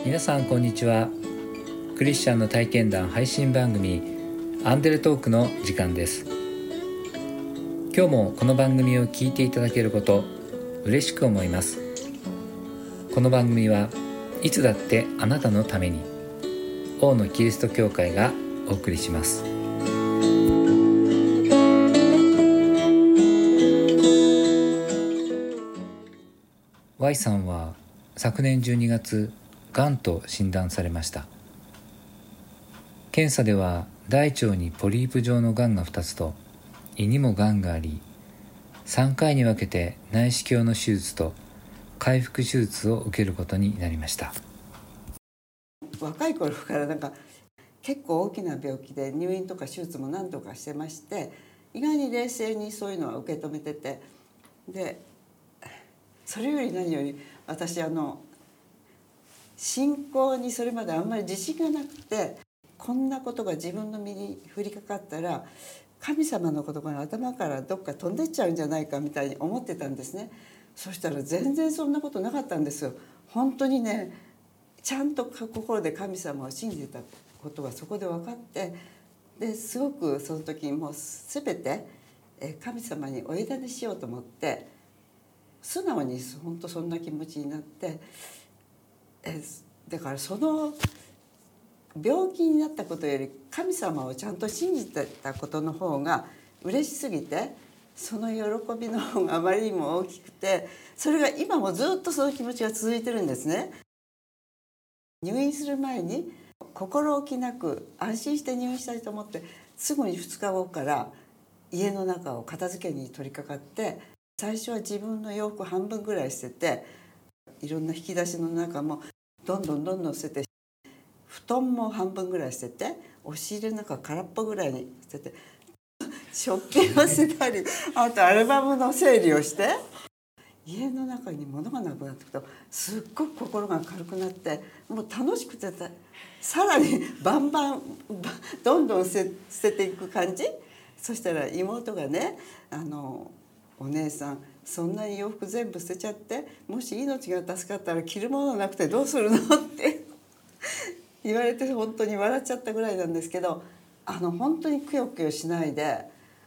皆さんこんにちは。クリスチャンの体験談配信番組アンデルトークの時間です。今日もこの番組を聞いていただけること嬉しく思います。この番組はいつだってあなたのために王のキリスト教会がお送りします。Y さんは昨年12月がんと診断されました。検査では大腸にポリープ状のがんが2つと胃にもがんがあり、3回に分けて内視鏡の手術と開腹手術を受けることになりました。 若い頃から結構大きな病気で入院とか手術も何度かしてまして、意外に冷静にそういうのは受け止めてて、でそれより何より私信仰にそれまであんまり自信がなくて、こんなことが自分の身に降りかかったら神様のことが頭からどっか飛んでっちゃうんじゃないかみたいに思ってたんですね。そしたら全然そんなことなかったんですよ。本当にね、ちゃんと心で神様を信じてたことがそこで分かって、ですごくその時もう全て神様にお委ねしようと思って、素直に本当そんな気持ちになって、だからその病気になったことより神様をちゃんと信じてたことの方が嬉しすぎて、その喜びの方があまりにも大きくて、それが今もずっとその気持ちが続いてるんですね。入院する前に心置きなく安心して入院したいと思って、すぐに2日後から家の中を片付けに取り掛かって、最初は自分の洋服半分ぐらい捨てて、いろんな引き出しの中もどんどん捨てて、布団も半分ぐらい捨てて、押し入れの中空っぽぐらいに捨てて、食器を捨てたり、あとアルバムの整理をして、家の中に物がなくなっていくとすっごく心が軽くなって、もう楽しくてさらにバンバンどんどん捨てていく感じ。そしたら妹がね、お姉さんそんなに洋服全部捨てちゃって、もし命が助かったら着るものなくてどうするのって言われて、本当に笑っちゃったぐらいなんですけど、本当にくよくよしないで、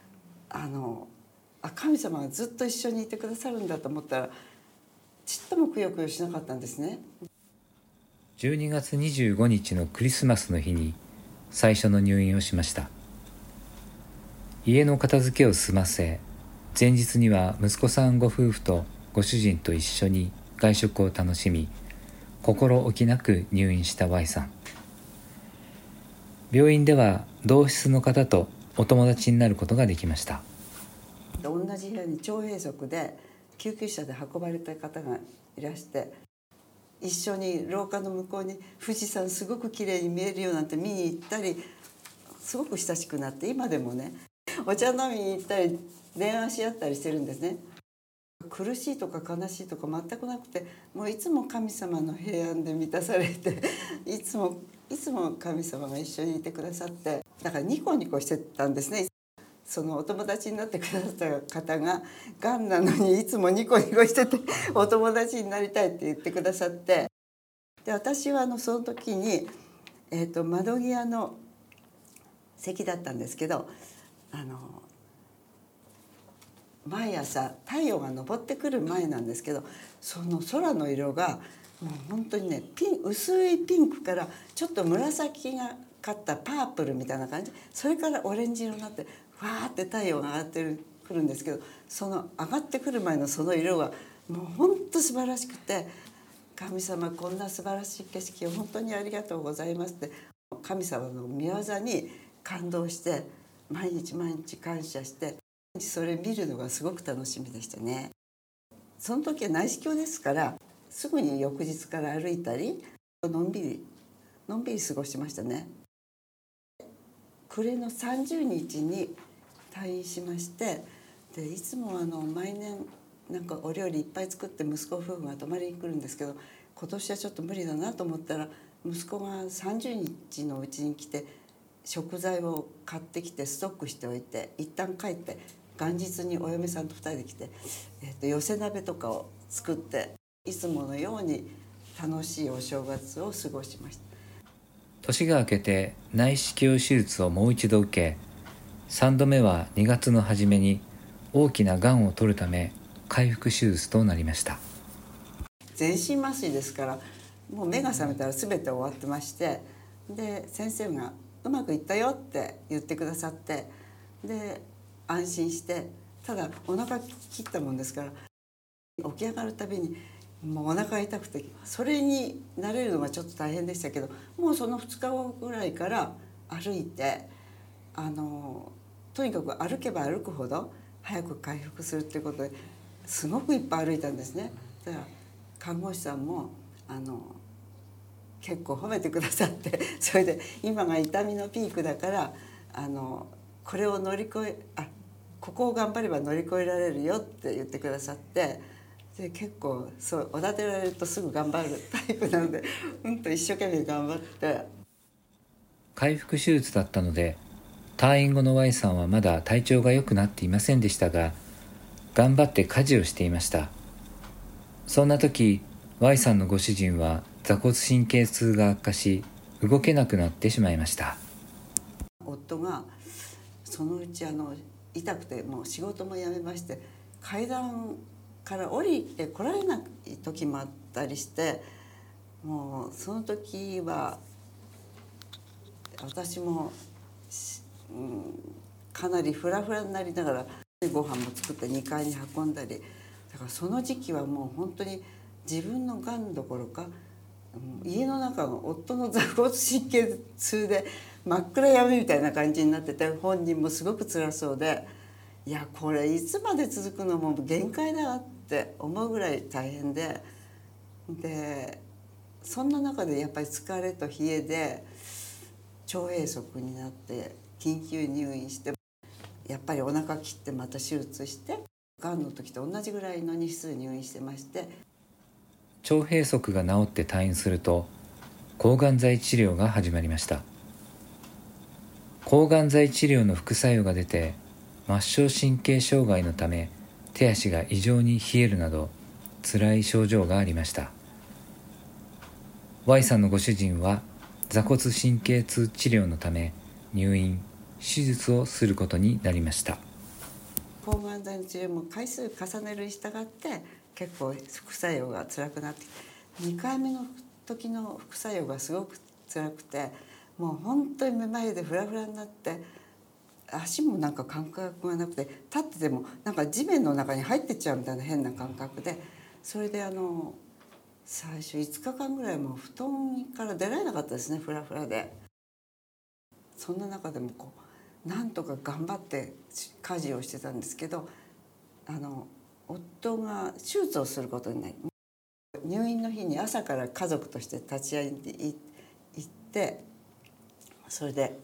神様がずっと一緒にいてくださるんだと思ったら、ちっともくよくよしなかったんですね。 12月25日のクリスマスの日に最初の入院をしました。家の片付けを済ませ、前日には息子さんご夫婦とご主人と一緒に外食を楽しみ、心置きなく入院した Y さん。病院では同室の方とお友達になることができました。 同じ部屋に腸閉塞で救急車で運ばれた方がいらして、一緒に廊下の向こうに富士山すごく綺麗に見えるよなんて見に行ったり、すごく親しくなって、今でもねお茶飲みに行ったり電話し合ったりしてるんですね。苦しいとか悲しいとか全くなくて、もういつも神様の平安で満たされていつも神様が一緒にいてくださって、だからニコニコしてたんですね。そのお友達になってくださった方ががんなのにいつもニコニコしててお友達になりたいって言ってくださって、で私はその時に、窓際の席だったんですけど、毎朝太陽が昇ってくる前なんですけど、その空の色がもう本当にね、薄いピンクからちょっと紫がかったパープルみたいな感じ、それからオレンジ色になってわーって太陽が上がってくるんですけど、その上がってくる前のその色がもう本当素晴らしくて、神様こんな素晴らしい景色を本当にありがとうございますって、神様の御業に感動して、毎日感謝して、それ見るのがすごく楽しみでしたね。その時は内視鏡ですから、すぐに翌日から歩いたり、のんびり過ごしましたね。暮れの30日に退院しまして、でいつも毎年お料理いっぱい作って息子夫婦が泊まりに来るんですけど、今年はちょっと無理だなと思ったら、息子が30日のうちに来て食材を買ってきてストックしておいて、一旦帰って元日にお嫁さんと2人で来て、寄せ鍋とかを作って、いつものように楽しいお正月を過ごしました。 年が明けて内視鏡手術をもう一度受け、3度目は2月の初めに大きながんを取るため開腹手術となりました。 全身麻酔ですから、もう目が覚めたら全て終わってまして、で先生がうまくいったよって言ってくださって、で安心して、ただお腹切ったもんですから起き上がるたびにもうお腹が痛くて、それに慣れるのがちょっと大変でしたけど、もうその2日後ぐらいから歩いて、とにかく歩けば歩くほど早く回復するっていうことですごくいっぱい歩いたんですね。だから看護師さんも結構褒めてくださって、それで今が痛みのピークだからこれを乗り越えここを頑張れば乗り越えられるよって言ってくださって、で結構そうおだてられるとすぐ頑張るタイプなので一生懸命頑張って。 開腹手術だったので退院後の Y さんはまだ体調が良くなっていませんでしたが、頑張って家事をしていました。そんな時 Y さんのご主人は坐骨神経痛が悪化し動けなくなってしまいました。 夫がそのうち痛くてもう仕事も辞めまして、階段から降りて来られない時もあったりして、もうその時は私も、かなりフラフラになりながらご飯も作って2階に運んだり、だからその時期はもう本当に自分のがんどころか家の中の夫の坐骨神経痛で真っ暗闇みたいな感じになってて、本人もすごく辛そうで、いやこれいつまで続くのも限界だわって思うぐらい大変で、そんな中でやっぱり疲れと冷えで腸閉塞になって緊急入院して、やっぱりお腹切ってまた手術して、がんの時と同じぐらいの日数入院してまして、 腸閉塞が治って退院すると抗がん剤治療が始まりました。抗がん剤治療の副作用が出て末梢神経障害のため手足が異常に冷えるなど辛い症状がありました。 Y さんのご主人は坐骨神経痛治療のため入院手術をすることになりました。 抗がん剤の治療も回数重ねるに従って結構副作用が辛くなって2回目の時の副作用がすごく辛くて、もう本当にめまいでフラフラになって、足もなんか感覚がなくて、立っててもなんか地面の中に入ってっちゃうみたいな変な感覚で、それで最初5日間ぐらいもう布団から出られなかったですね、フラフラで。そんな中でもなんとか頑張って家事をしてたんですけど、夫が手術をすることになり、入院の日に朝から家族として立ち会いに行って、それで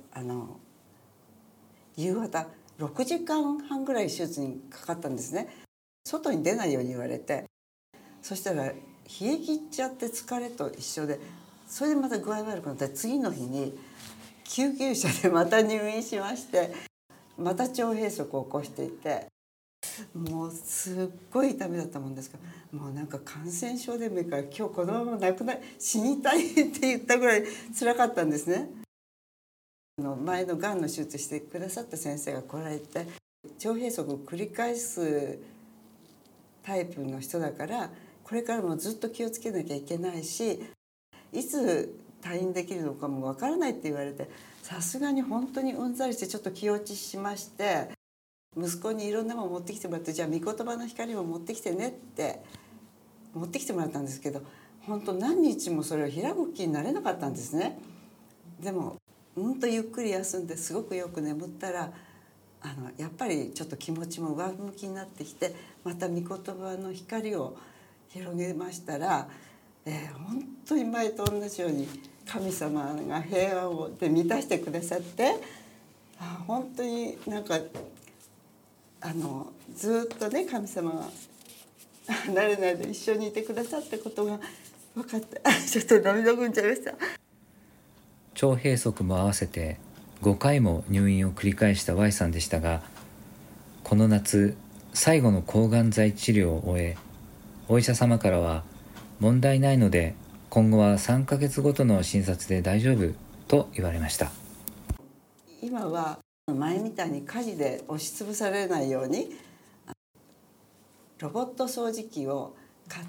夕方6時間半ぐらい手術にかかったんですね。外に出ないように言われて、そしたら冷え切っちゃって疲れと一緒で、それでまた具合悪くなって、次の日に救急車でまた入院しまして、また腸閉塞を起こしていて、もうすっごい痛みだったもんですから、もうなんか感染症でもいいから今日このまま亡くなり死にたいって言ったぐらい辛かったんですね。前のがんの手術してくださった先生が来られて、腸閉塞を繰り返すタイプの人だからこれからもずっと気をつけなきゃいけないし、いつ退院できるのかもわからないって言われて、さすがに本当にうんざりしてちょっと気落ちしまして、息子にいろんなもの持ってきてもらって、じゃあ御言葉の光も持ってきてねって持ってきてもらったんですけど、本当何日もそれを開く気になれなかったんですね。でもゆっくり休んですごくよく眠ったらやっぱりちょっと気持ちも上向きになってきて、また御言葉の光を広げましたら、本当に前と同じように神様が平和をで満たしてくださって、本当になんかずっとね神様が慣れないで一緒にいてくださったことが分かって、ちょっと涙ぐんじゃいました。 腸閉塞も合わせて5回も入院を繰り返した Y さんでしたが、この夏最後の抗がん剤治療を終え、お医者様からは問題ないので今後は3ヶ月ごとの診察で大丈夫と言われました。 今は前みたいに火事で押しつぶされないようにロボット掃除機を買って、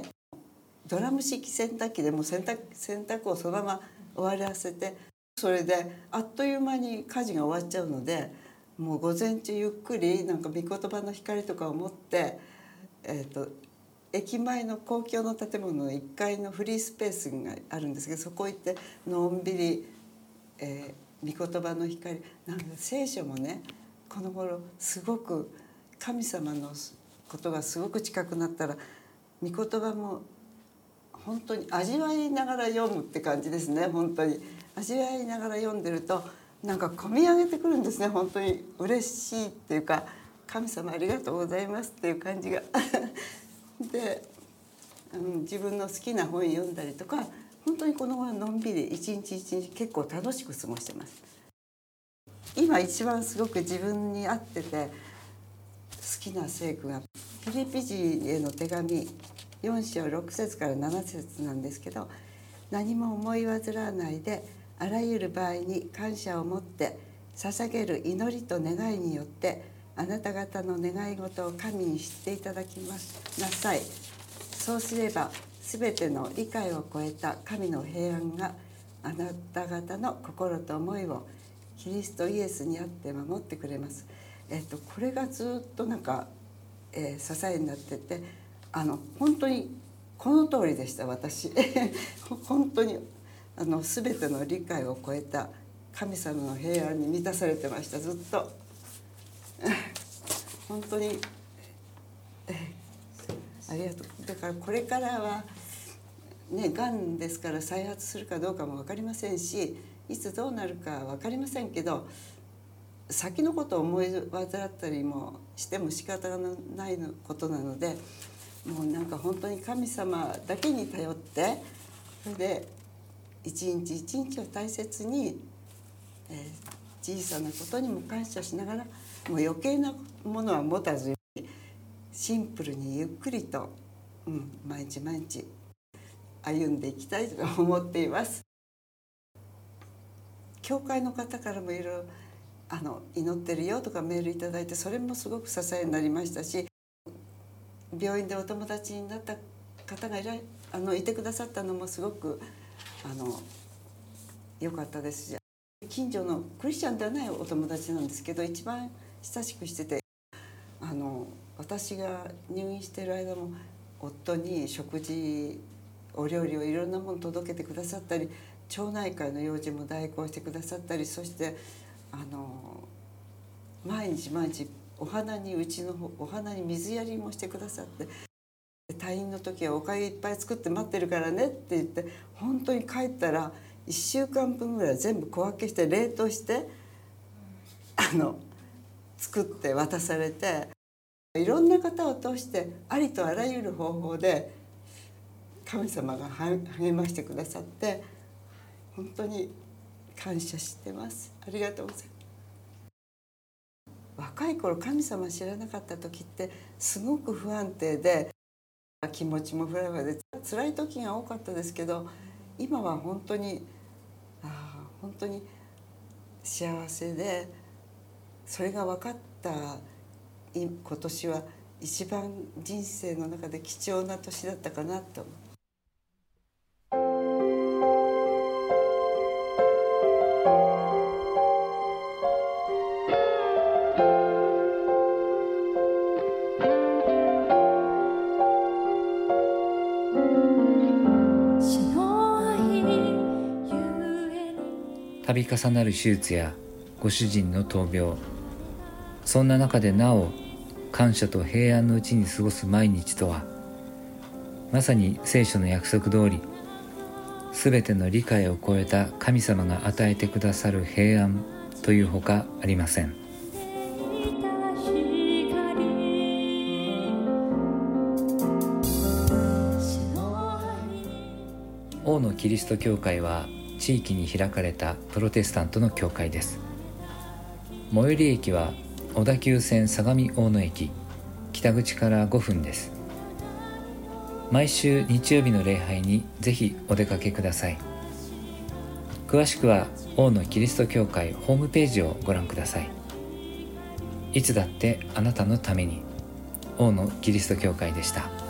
ドラム式洗濯機でも洗濯をそのまま終わらせて、それであっという間に家事が終わっちゃうので、もう午前中ゆっくりなんか御言葉の光とかを持って、駅前の公共の建物の1階のフリースペースがあるんですけど、そこ行ってのんびり、御言葉の光、なんか聖書もね、この頃すごく神様のことがすごく近くなったら、御言葉も本当に味わいながら読むって感じですね。本当に味わいながら読んでるとなんか込み上げてくるんですね。本当に嬉しいっていうか、神様ありがとうございますっていう感じがで、自分の好きな本読んだりとか、本当にこの頃のんびり一日一日結構楽しく過ごしてます。今一番すごく自分に合ってて好きな聖句がフィリピ人への手紙4章6節から7節なんですけど、何も思い煩わないであらゆる場合に感謝を持って捧げる祈りと願いによってあなた方の願い事を神に知っていただきなさい。そうすればすべての理解を超えた神の平安があなた方の心と思いをキリストイエスにあって守ってくれます。これがずっとなんか、支えになってて、本当にこの通りでした私本当に全ての理解を超えた神様の平安に満たされてました。ずっと本当にありがとう。だからこれからはね、がんですから再発するかどうかも分かりませんし、いつどうなるか分かりませんけど、先のことを思い患ったりもしても仕方がないことなので、もうなんか本当に神様だけに頼って、それで一日一日を大切に、小さなことにも感謝しながら、もう余計なものは持たずにシンプルにゆっくりと、毎日毎日歩んでいきたいと思っています。教会の方からもいろいろ祈ってるよとかメールいただいて、それもすごく支えになりましたし、病院でお友達になった方がいてくださったのもすごく良かったですし、近所のクリスチャンではないお友達なんですけど、一番親しくしてて、私が入院している間も夫に食事お料理をいろんなもの届けてくださったり、町内会の用事も代行してくださったり、そして毎日毎日うちのお花に水やりもしてくださって、退院の時はお粥いっぱい作って待ってるからねって言って、本当に帰ったら1週間分ぐらい全部小分けして冷凍して作って渡されて、いろんな方を通してありとあらゆる方法で神様が励ましてくださって、本当に感謝してます。ありがとうございます。若い頃神様知らなかった時ってすごく不安定で、気持ちもフラフラで辛い時が多かったですけど、今は本当に幸せで、それが分かった今年は一番人生の中で貴重な年だったかなと思う。 度重なる手術やご主人の闘病、そんな中でなお感謝と平安のうちに過ごす毎日とは、まさに聖書の約束通り、すべての理解を超えた神様が与えてくださる平安というほかありません。王のキリスト教会は地域に開かれたプロテスタントの教会です。最寄り駅は小田急線相模大野駅北口から5分です。 毎週日曜日の礼拝にぜひお出かけください。詳しくは大野キリスト教会ホームページをご覧ください。いつだってあなたのために、大野キリスト教会でした。